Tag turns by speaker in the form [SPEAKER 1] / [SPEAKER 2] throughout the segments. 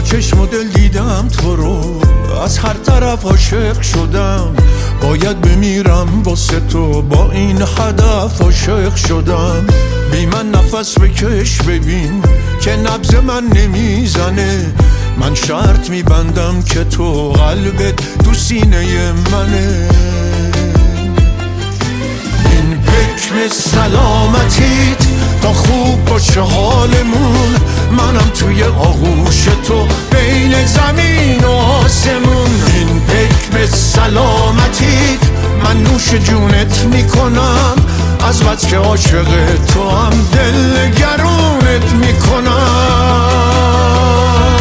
[SPEAKER 1] چشم و دل دیدم تو رو، از هر طرف عاشق شدم. باید بمیرم واسه تو، با این هدف عاشق شدم. بی من نفس بکش ببین که نبض من نمیزنه. من شرط میبندم که تو قلبت تو سینه منه. این حکم سلامتیت تا خوب باشه حالمون. منم توی آغوش تو بین زمین و آسمون. این حکم سلامتیت من نوش جونت میکنم. از بس که عاشق تو هم دل گرونت میکنم.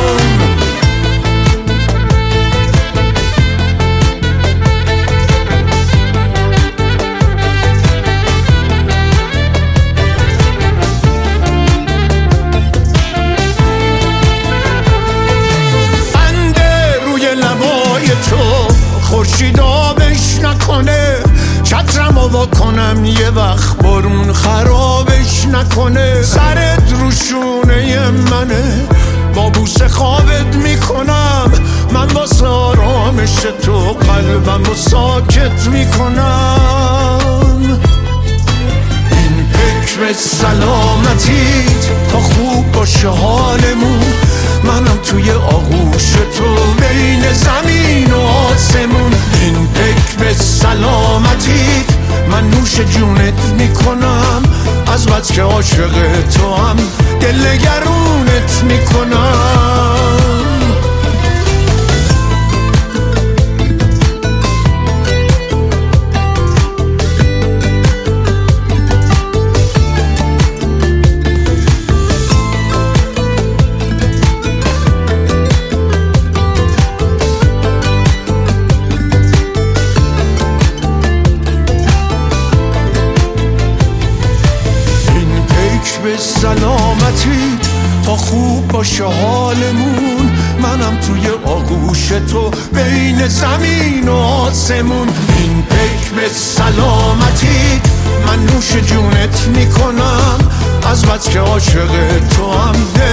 [SPEAKER 1] خورشید آبش نکنه، چترمو واکنم یه وقت بارون خرابش نکنه. سرت رو شونه منه، با بوسه خوابت میکنم. من واسه آرامش تو قلبم رو ساکت میکنم. این حکم سلامتیت تا خوب باشه حالمون. منم توی آغوش تو بین زمین و آسمون. این حکم سلامتیت من نوش جونت میکنم. از بس که عاشق تو هم دل گرونت میکنم. به سلامتی تا خوب باشه حالمون. منم توی آغوش تو بین زمین و آسمون. این حکم سلامتی من نوش جونت میکنم. از بس که عاشق تو هم